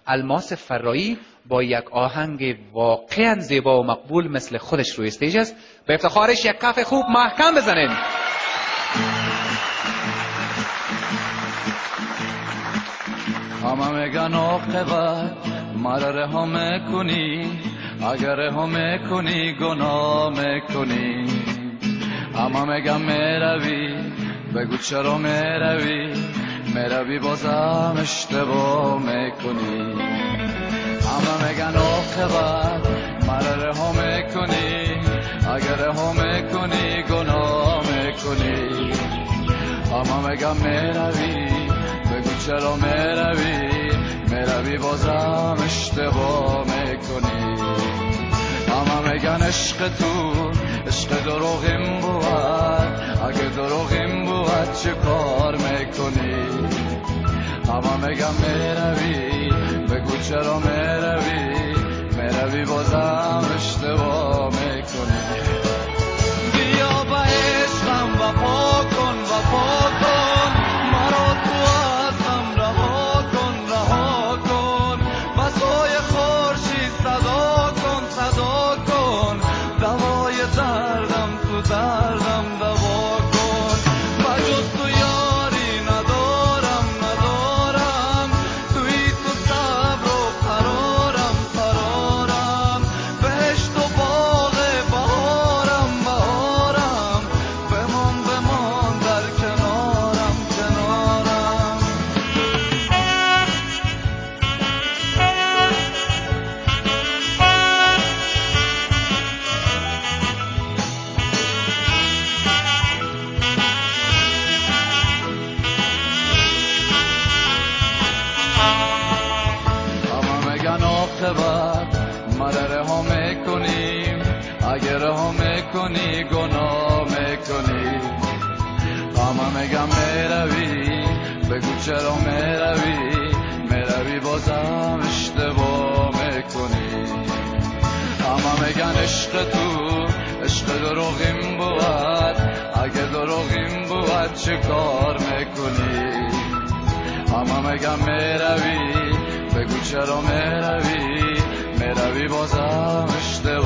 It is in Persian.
الماس فرایی با یک آهنگ واقعا زیبا و مقبول مثل خودش روی استیج است. به افتخارش یک کف خوب محکم بزنین. همه میگن عاقبت مرا رها میکنی، اگر رها میکنی گناه میکنی. همه میگن میروی، بگو چرا میروی بازم اشتباه میکنی. همه میگن عاقبت مرا رها میکنی، اگر رها میکنی گناه میکنی. همه میگن میروی، بگو چرا میروی بازم اشتباه میکنی. همه میگن عشق تو عشق دروغیم بود، اگه دروغیم بود چه کار میکنی. همه میگن میروی، بگو چرا میروی بازم اشتباه میکنی. بیا با عشقم وفا کن مرا تو ازم رها کن واسای خورشید صدا کن دوای دردم تو دردم دوا کن. بجز تو یاری ندارم توی تو صبر و قرارم بهشت و باغ بهارم بمان در کنارم. همه میگن عاقبت مرا رها میکنی، اگر رها میکنی گناه میکنی. همه میگن میروی، بگو چرا میروی بازم اشتباه میکنی. همه میگن عشق تو عشق دروغیم بود، اگه دروغیم بود چه کار میکنی. همه میگن میروی، بگو چرا میروی بازم اشتباه